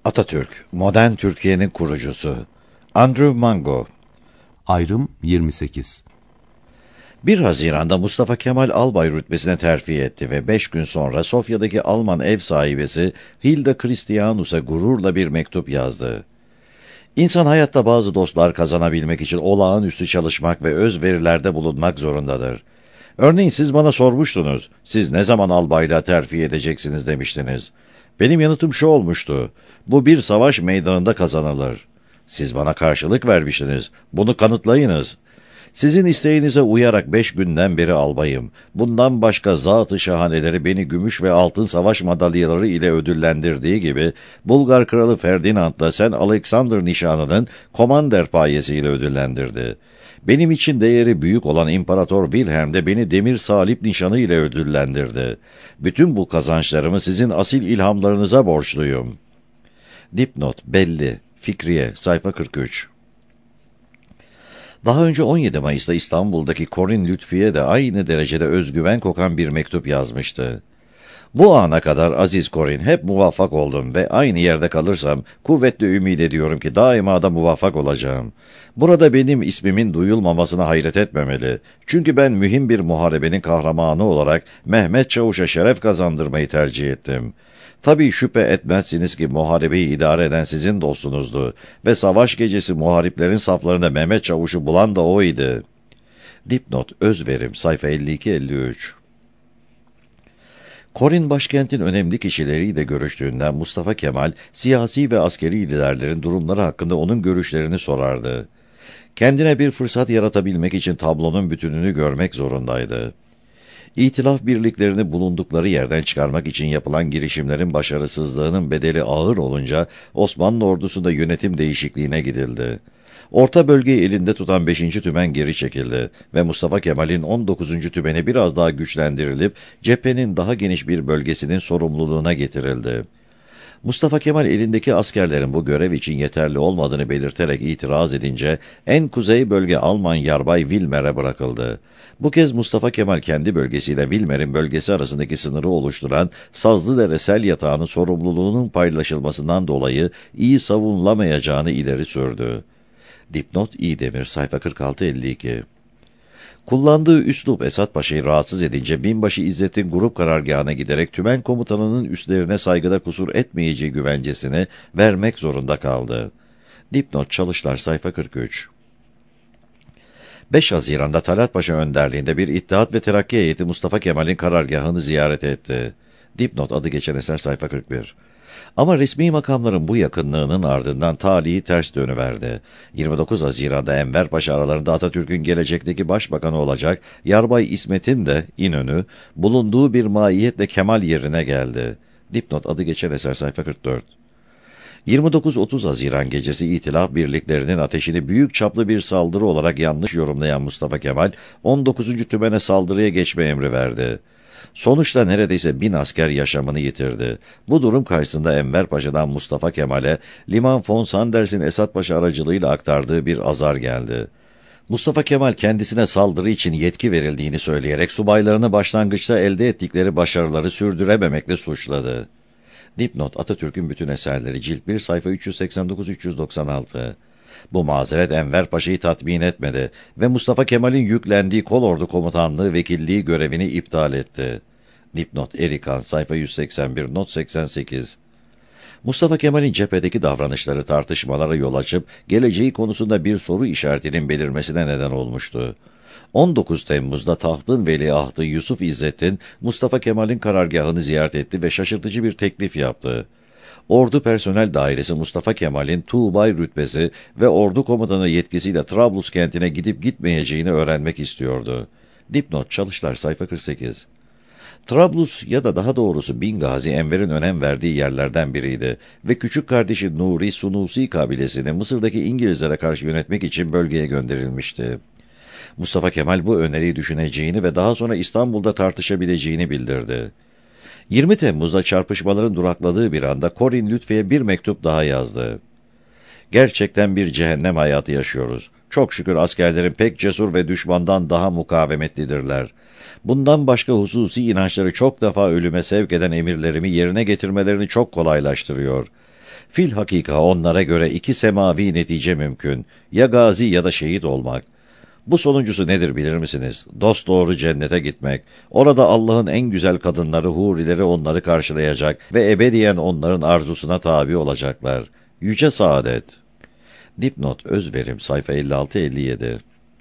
Atatürk, modern Türkiye'nin kurucusu. Andrew Mango. Ayrım 28. 1 Haziran'da Mustafa Kemal albay rütbesine terfi etti ve 5 gün sonra Sofya'daki Alman ev sahibesi Hilda Christianus'a gururla bir mektup yazdı. İnsan hayatta bazı dostlar kazanabilmek için olağanüstü çalışmak ve özverilerde bulunmak zorundadır. Örneğin siz bana sormuştunuz, siz ne zaman albaylığa terfi edeceksiniz demiştiniz. Benim yanıtım şu olmuştu, bu bir savaş meydanında kazanılır. Siz bana karşılık vermiştiniz, bunu kanıtlayınız. Sizin isteğinize uyarak 5 günden beri albayım. Bundan başka zat-ı şahaneleri beni gümüş ve altın savaş madalyaları ile ödüllendirdiği gibi, Bulgar kralı Ferdinand'la Sen Alexander nişanının komander payesiyle ödüllendirdi. Benim için değeri büyük olan İmparator Wilhelm de beni demir salip nişanı ile ödüllendirdi. Bütün bu kazançlarımı sizin asil ilhamlarınıza borçluyum. Dipnot belli. Fikriye, sayfa 43. Daha önce 17 Mayıs'ta İstanbul'daki Korin Lütfiye de aynı derecede özgüven kokan bir mektup yazmıştı. Bu ana kadar aziz Korin hep muvaffak oldum ve aynı yerde kalırsam kuvvetle ümit ediyorum ki daima da muvaffak olacağım. Burada benim ismimin duyulmamasına hayret etmemeli. Çünkü ben mühim bir muharebenin kahramanı olarak Mehmet Çavuş'a şeref kazandırmayı tercih ettim. Tabii şüphe etmezsiniz ki muharebeyi idare eden sizin dostunuzdu ve savaş gecesi muhariplerin saflarında Mehmet Çavuş'u bulan da oydu. Dipnot özverim sayfa 52-53. Korin başkentin önemli kişileriyle görüştüğünden Mustafa Kemal, siyasi ve askeri liderlerin durumları hakkında onun görüşlerini sorardı. Kendine bir fırsat yaratabilmek için tablonun bütününü görmek zorundaydı. İtilaf birliklerini bulundukları yerden çıkarmak için yapılan girişimlerin başarısızlığının bedeli ağır olunca Osmanlı ordusunda yönetim değişikliğine gidildi. Orta bölgeyi elinde tutan 5. Tümen geri çekildi ve Mustafa Kemal'in 19. Tümeni biraz daha güçlendirilip cephenin daha geniş bir bölgesinin sorumluluğuna getirildi. Mustafa Kemal elindeki askerlerin bu görev için yeterli olmadığını belirterek itiraz edince en kuzey bölge Alman yarbay Wilmer'e bırakıldı. Bu kez Mustafa Kemal kendi bölgesiyle Wilmer'in bölgesi arasındaki sınırı oluşturan Sazlıdere sel yatağının sorumluluğunun paylaşılmasından dolayı iyi savunulamayacağını ileri sürdü. Dipnot İdemir sayfa 46-52. Kullandığı üslup Esat Paşa'yı rahatsız edince binbaşı İzzet'in grup karargahına giderek tümen komutanının üstlerine saygıda kusur etmeyeceği güvencesini vermek zorunda kaldı. Dipnot Çalışlar sayfa 43. 5 Haziran'da Talat Paşa önderliğinde bir İttihat ve Terakki heyeti Mustafa Kemal'in karargahını ziyaret etti. Dipnot adı geçen eser sayfa 41. Ama resmi makamların bu yakınlığının ardından talihi ters dönüverdi. 29 Haziran'da Enver Paşa aralarında Atatürk'ün gelecekteki başbakanı olacak Yarbay İsmet'in de İnönü bulunduğu bir maiyetle Kemal yerine geldi. Dipnot adı geçen eser sayfa 44. 29-30 Haziran gecesi İtilaf birliklerinin ateşini büyük çaplı bir saldırı olarak yanlış yorumlayan Mustafa Kemal 19. Tümen'e saldırıya geçme emri verdi. Sonuçta neredeyse 1000 asker yaşamını yitirdi. Bu durum karşısında Enver Paşa'dan Mustafa Kemal'e Liman von Sanders'in Esat Paşa aracılığıyla aktardığı bir azar geldi. Mustafa Kemal kendisine saldırı için yetki verildiğini söyleyerek subaylarını başlangıçta elde ettikleri başarıları sürdürememekle suçladı. Dipnot Atatürk'ün bütün eserleri cilt 1 sayfa 389-396. Bu mazeret Enver Paşa'yı tatmin etmedi ve Mustafa Kemal'in yüklendiği kolordu komutanlığı vekilliği görevini iptal etti. Dipnot Erikan sayfa 181 not 88. Mustafa Kemal'in cephedeki davranışları tartışmalara yol açıp geleceği konusunda bir soru işaretinin belirmesine neden olmuştu. 19 Temmuz'da tahtın veliahtı Yusuf İzzettin Mustafa Kemal'in karargahını ziyaret etti ve şaşırtıcı bir teklif yaptı. Ordu Personel Dairesi Mustafa Kemal'in tuğbay rütbesi ve ordu komutanı yetkisiyle Trablus kentine gidip gitmeyeceğini öğrenmek istiyordu. Dipnot Çalışlar sayfa 48. Trablus ya da daha doğrusu Bingazi Enver'in önem verdiği yerlerden biriydi ve küçük kardeşi Nuri Sunusi kabilesini Mısır'daki İngilizlere karşı yönetmek için bölgeye gönderilmişti. Mustafa Kemal bu öneriyi düşüneceğini ve daha sonra İstanbul'da tartışabileceğini bildirdi. 20 Temmuz'da çarpışmaların durakladığı bir anda Korin Lütfiye bir mektup daha yazdı. Gerçekten bir cehennem hayatı yaşıyoruz. Çok şükür askerlerin pek cesur ve düşmandan daha mukavemetlidirler. Bundan başka hususi inançları çok defa ölüme sevk eden emirlerimi yerine getirmelerini çok kolaylaştırıyor. Fil hakika onlara göre iki semavi netice mümkün. Ya gazi ya da şehit olmak. Bu sonuncusu nedir bilir misiniz? Dosdoğru cennete gitmek. Orada Allah'ın en güzel kadınları, hurileri onları karşılayacak ve ebediyen onların arzusuna tabi olacaklar. Yüce saadet. Dipnot, özverim, sayfa 56-57.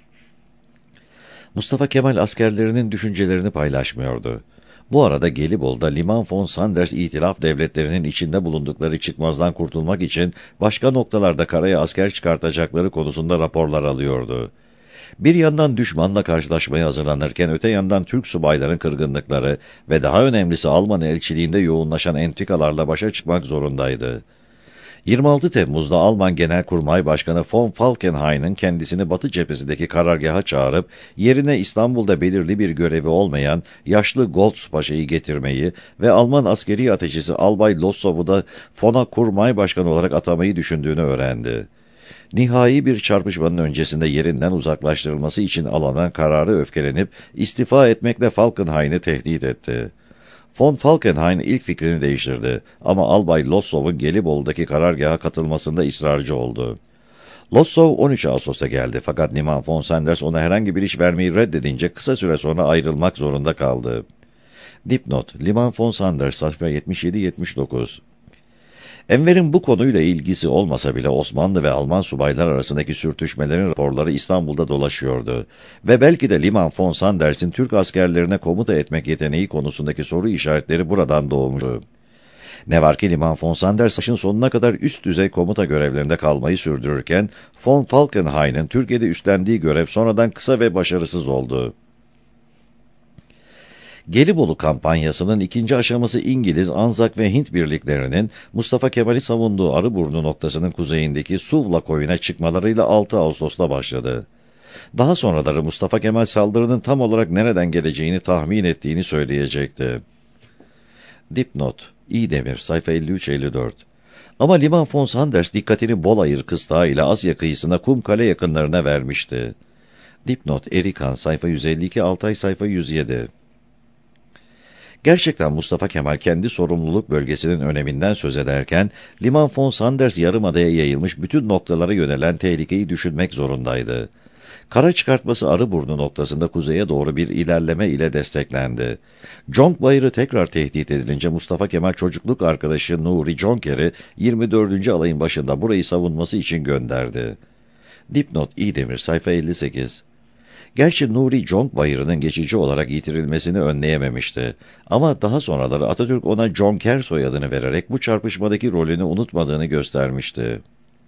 Mustafa Kemal askerlerinin düşüncelerini paylaşmıyordu. Bu arada Gelibolu'da Liman von Sanders İtilaf devletlerinin içinde bulundukları çıkmazdan kurtulmak için başka noktalarda karaya asker çıkartacakları konusunda raporlar alıyordu. Bir yandan düşmanla karşılaşmaya hazırlanırken öte yandan Türk subayların kırgınlıkları ve daha önemlisi Alman elçiliğinde yoğunlaşan entrikalarla başa çıkmak zorundaydı. 26 Temmuz'da Alman Genelkurmay Başkanı von Falkenhayn'ın kendisini Batı cephesindeki karargaha çağırıp yerine İstanbul'da belirli bir görevi olmayan yaşlı Goltz Paşa'yı getirmeyi ve Alman askeri ateşisi Albay Lossow'u da Fona Kurmay Başkanı olarak atamayı düşündüğünü öğrendi. Nihai bir çarpışmanın öncesinde yerinden uzaklaştırılması için alınan kararı öfkelenip istifa etmekle Falkenhayn'ı tehdit etti. Von Falkenhayn ilk fikrini değiştirdi ama Albay Lossow'un Gelibolu'daki karargaha katılmasında ısrarcı oldu. Lossow 13 Ağustos'ta geldi fakat Liman von Sanders ona herhangi bir iş vermeyi reddedince kısa süre sonra ayrılmak zorunda kaldı. Dipnot, Liman von Sanders, sayfa 77-79. Enver'in bu konuyla ilgisi olmasa bile Osmanlı ve Alman subaylar arasındaki sürtüşmelerin raporları İstanbul'da dolaşıyordu ve belki de Liman von Sanders'in Türk askerlerine komuta etmek yeteneği konusundaki soru işaretleri buradan doğmuştu. Ne var ki Liman von Sanders savaşın sonuna kadar üst düzey komuta görevlerinde kalmayı sürdürürken von Falkenhayn'ın Türkiye'de üstlendiği görev sonradan kısa ve başarısız oldu. Gelibolu kampanyasının ikinci aşaması İngiliz, Anzak ve Hint birliklerinin Mustafa Kemal'i savunduğu Arıburnu noktasının kuzeyindeki Suvla koyuna çıkmalarıyla 6 Ağustos'ta başladı. Daha sonraları Mustafa Kemal saldırının tam olarak nereden geleceğini tahmin ettiğini söyleyecekti. Dipnot, İdemir, sayfa 53-54. Ama Liman von Sanders dikkatini Bolayır kıstağı ile Asya kıyısına Kumkale yakınlarına vermişti. Dipnot, Erikan, sayfa 152, Altay, sayfa 107. Gerçekten Mustafa Kemal kendi sorumluluk bölgesinin öneminden söz ederken, Liman von Sanders yarımadaya yayılmış bütün noktalara yönelen tehlikeyi düşünmek zorundaydı. Kara çıkartması Arıburnu noktasında kuzeye doğru bir ilerleme ile desteklendi. Conk Bayırı tekrar tehdit edilince Mustafa Kemal çocukluk arkadaşı Nuri Conker'i 24. alayın başında burayı savunması için gönderdi. Dipnot, İdemir, sayfa 58. Gerçi Nuri Conk Bayırı'nın geçici olarak yitirilmesini önleyememişti. Ama daha sonraları Atatürk ona Conker soyadını vererek bu çarpışmadaki rolünü unutmadığını göstermişti.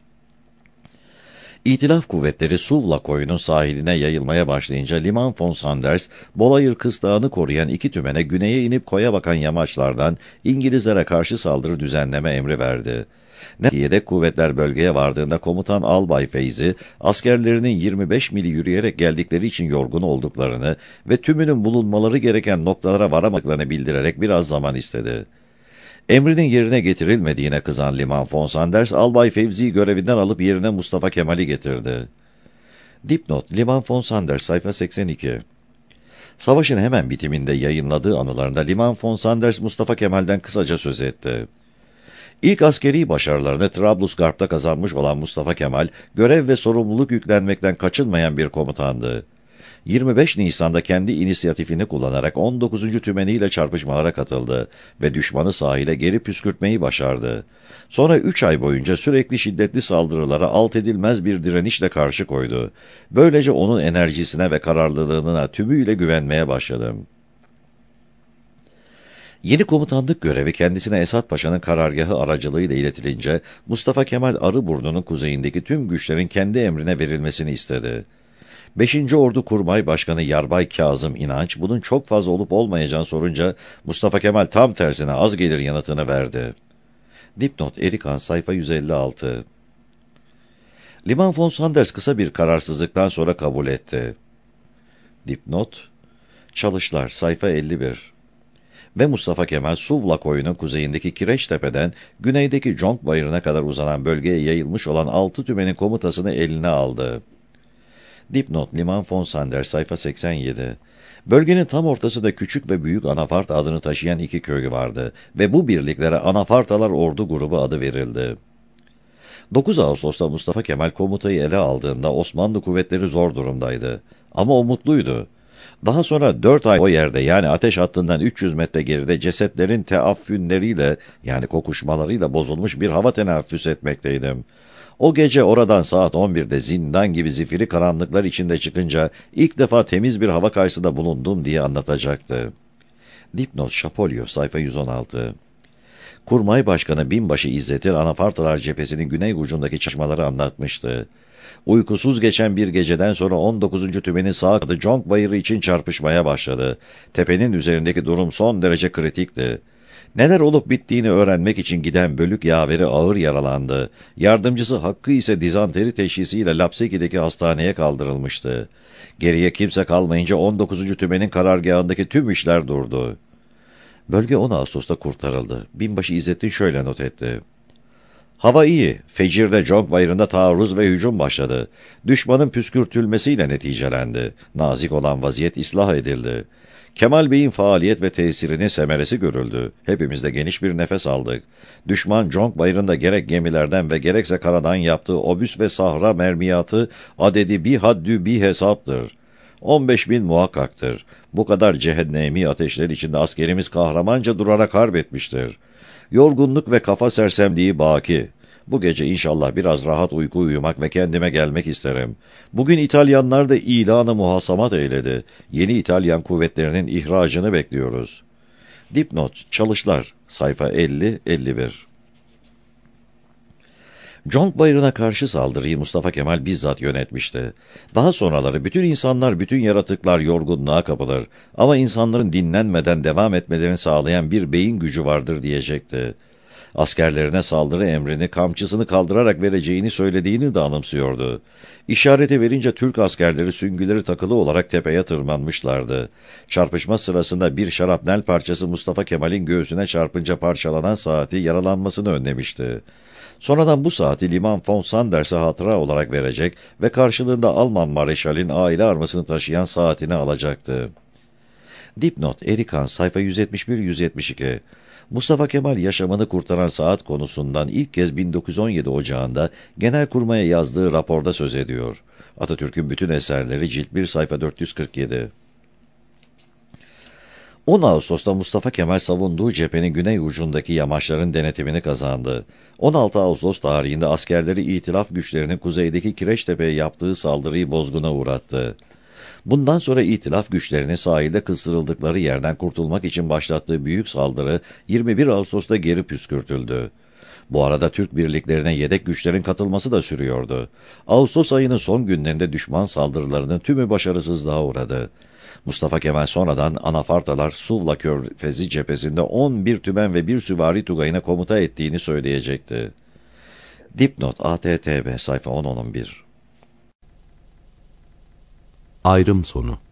İtilaf kuvvetleri Suvla koyunun sahiline yayılmaya başlayınca Liman von Sanders, Bolayır kıstağını koruyan iki tümene güneye inip koya bakan yamaçlardan İngilizlere karşı saldırı düzenleme emri verdi. Neticede kuvvetler bölgeye vardığında komutan Albay Feyzi, askerlerinin 25 mil yürüyerek geldikleri için yorgun olduklarını ve tümünün bulunmaları gereken noktalara varamadıklarını bildirerek biraz zaman istedi. Emrinin yerine getirilmediğine kızan Liman von Sanders, Albay Fevzi'yi görevinden alıp yerine Mustafa Kemal'i getirdi. Dipnot, Liman von Sanders, sayfa 82. Savaşın hemen bitiminde yayınladığı anılarında Liman von Sanders, Mustafa Kemal'den kısaca söz etti. İlk askeri başarılarını Trablusgarp'ta kazanmış olan Mustafa Kemal, görev ve sorumluluk yüklenmekten kaçınmayan bir komutandı. 25 Nisan'da kendi inisiyatifini kullanarak 19. tümeniyle çarpışmalara katıldı ve düşmanı sahile geri püskürtmeyi başardı. Sonra 3 ay boyunca sürekli şiddetli saldırılara alt edilmez bir direnişle karşı koydu. Böylece onun enerjisine ve kararlılığına tümüyle güvenmeye başladım. Yeni komutanlık görevi kendisine Esat Paşa'nın karargahı aracılığıyla iletilince, Mustafa Kemal Arıburnu'nun kuzeyindeki tüm güçlerin kendi emrine verilmesini istedi. 5. Ordu Kurmay Başkanı Yarbay Kazım İnanç, bunun çok fazla olup olmayacağını sorunca, Mustafa Kemal tam tersine az gelir yanıtını verdi. Dipnot, Erikan, sayfa 156. Liman von Sanders kısa bir kararsızlıktan sonra kabul etti. Dipnot, Çalışlar, sayfa 51. Ve Mustafa Kemal, Suvla koyunun kuzeyindeki Kireçtepe'den güneydeki Conk Bayırı'na kadar uzanan bölgeye yayılmış olan 6 tümenin komutasını eline aldı. Dipnot, Liman von Sanders, sayfa 87. Bölgenin tam ortasında Küçük ve Büyük Anafart adını taşıyan iki köy vardı ve bu birliklere Anafartalar Ordu Grubu adı verildi. 9 Ağustos'ta Mustafa Kemal komutayı ele aldığında Osmanlı kuvvetleri zor durumdaydı. Ama o mutluydu. Daha sonra 4 ay o yerde, yani ateş hattından 300 metre geride cesetlerin teaffülleriyle, yani kokuşmalarıyla bozulmuş bir hava teneffüs etmekteydim. O gece oradan saat 11'de zindan gibi zifiri karanlıklar içinde çıkınca ilk defa temiz bir hava karşısında bulundum diye anlatacaktı. Dipnot Şapolyo, sayfa 116. Kurmay Başkanı Binbaşı İzzet'in Anafartalar cephesinin güney ucundaki çalışmaları anlatmıştı. Uykusuz geçen bir geceden sonra 19. tümenin sağ adı Conk Bayırı için çarpışmaya başladı. Tepenin üzerindeki durum son derece kritikti. Neler olup bittiğini öğrenmek için giden bölük yaveri ağır yaralandı. Yardımcısı Hakkı ise dizanteri teşhisiyle Lapseki'deki hastaneye kaldırılmıştı. Geriye kimse kalmayınca 19. tümenin karargahındaki tüm işler durdu. Bölge 10 Ağustos'ta kurtarıldı. Binbaşı İzzettin şöyle not etti. Hava iyi. Fecir'de Conk Bayırı'nda taarruz ve hücum başladı. Düşmanın püskürtülmesiyle neticelendi. Nazik olan vaziyet ıslah edildi. Kemal Bey'in faaliyet ve tesirinin semeresi görüldü. Hepimiz de geniş bir nefes aldık. Düşman Conk Bayırı'nda gerek gemilerden ve gerekse karadan yaptığı obüs ve sahra mermiyatı adedi bir haddü bir hesaptır. 15.000 muhakkaktır. Bu kadar cehennemi ateşler içinde askerimiz kahramanca durarak harp etmiştir. Yorgunluk ve kafa sersemliği baki. Bu gece inşallah biraz rahat uyku uyumak ve kendime gelmek isterim. Bugün İtalyanlar da ilanı muhasamat eyledi. Yeni İtalyan kuvvetlerinin ihracını bekliyoruz. Dipnot, çalışlar, sayfa 50-51. Conk Bayırı'na karşı saldırıyı Mustafa Kemal bizzat yönetmişti. Daha sonraları bütün insanlar, bütün yaratıklar yorgunluğa kapılır ama insanların dinlenmeden devam etmelerini sağlayan bir beyin gücü vardır diyecekti. Askerlerine saldırı emrini kamçısını kaldırarak vereceğini söylediğini de anımsıyordu. İşareti verince Türk askerleri süngüleri takılı olarak tepeye tırmanmışlardı. Çarpışma sırasında bir şarapnel parçası Mustafa Kemal'in göğsüne çarpınca parçalanan saati yaralanmasını önlemişti. Sonradan bu saati Liman von Sanders'e hatıra olarak verecek ve karşılığında Alman Mareşal'in aile armasını taşıyan saatini alacaktı. Dipnot Erikan, sayfa 171-172. Mustafa Kemal yaşamını kurtaran saat konusundan ilk kez 1917 Ocağı'nda Genelkurmay'a yazdığı raporda söz ediyor. Atatürk'ün bütün eserleri cilt 1, sayfa 447. 10 Ağustos'ta Mustafa Kemal savunduğu cephenin güney ucundaki yamaçların denetimini kazandı. 16 Ağustos tarihinde askerleri İtilaf güçlerinin kuzeydeki Kireçtepe'ye yaptığı saldırıyı bozguna uğrattı. Bundan sonra İtilaf güçlerinin sahilde kıstırıldıkları yerden kurtulmak için başlattığı büyük saldırı 21 Ağustos'ta geri püskürtüldü. Bu arada Türk birliklerine yedek güçlerin katılması da sürüyordu. Ağustos ayının son günlerinde düşman saldırılarının tümü başarısızlığa uğradı. Mustafa Kemal sonradan Anafartalar Suvla Körfezi cephesinde 11 tümen ve bir süvari tugayına komuta ettiğini söyleyecekti. Dipnot ATTB, sayfa 10-11. Ayrım sonu.